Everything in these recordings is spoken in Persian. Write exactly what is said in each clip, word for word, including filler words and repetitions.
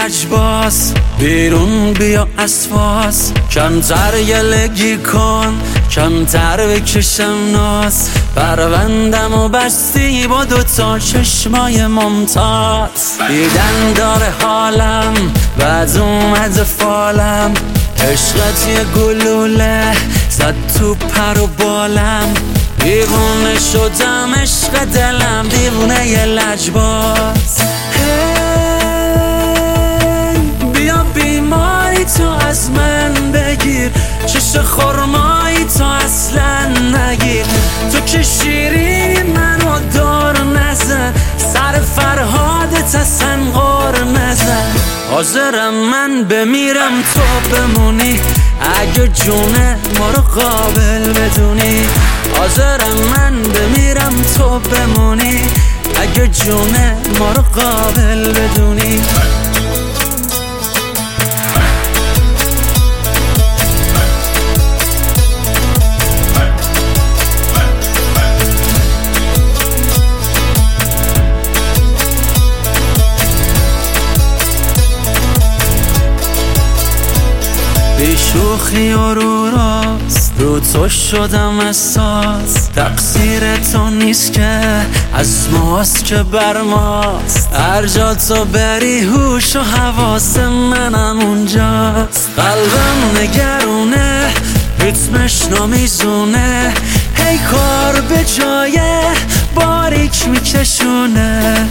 لجباس، بیرون بیا از فاس، کمتر گلگی کن، کمتر بکشم ناز. پروندم و بستی با دوتا چشمای ممتاز. دیدن داره حالم بعد اومد فالم، عشقت یه گلوله زد تو پر و بالم. دیوونه شدم عشق دلم، دیوونه یه لجباز. بیا بیماری تو از من بگیر، چش خرمایی تو اصلا نگیر. تو که شیرینی منو دور نزن، سر فرهادت اصلا غور نزن. حاضرم من بمیرم تو بمونی، اگه جونه ما رو قابل بدونی. حاضرم من بمیرم تو بمونی، اگه جونه ما رو قابل بدونی. بی شوخی و رو راست رو تو شدم اساس. تقصیر تو نیست که از ماست که بر ماست، هر جا تو بری هوش و حواس منم اونجاست. قلبم نگرونه ریتمش نمیزونه، هی کار به جای باریک میکشونه.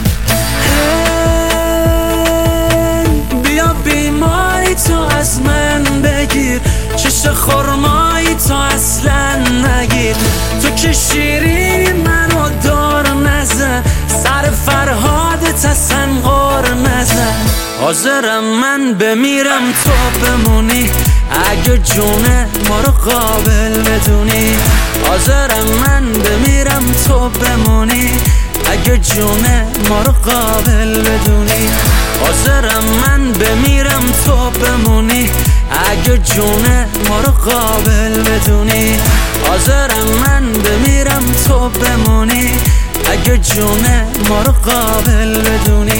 بیا بیماری تو از من بگیر، چش خرمایی تو اصلا نگیر. تو که شیرینی منو دور نزن، سر فرهادت اصلا غور نزن. حاضرم من بمیرم تو بمونی، اگه جونه ما رو قابل بدونی. حاضرم من بمیرم تو بمونی، اگه جونه ما رو قابل بدونی. حاضرم من بمیرم تو بمونی، اگه جونه ما رو قابل بدونی. حاضرم من بمیرم تو بمونی، اگه جونه ما رو قابل بدونی.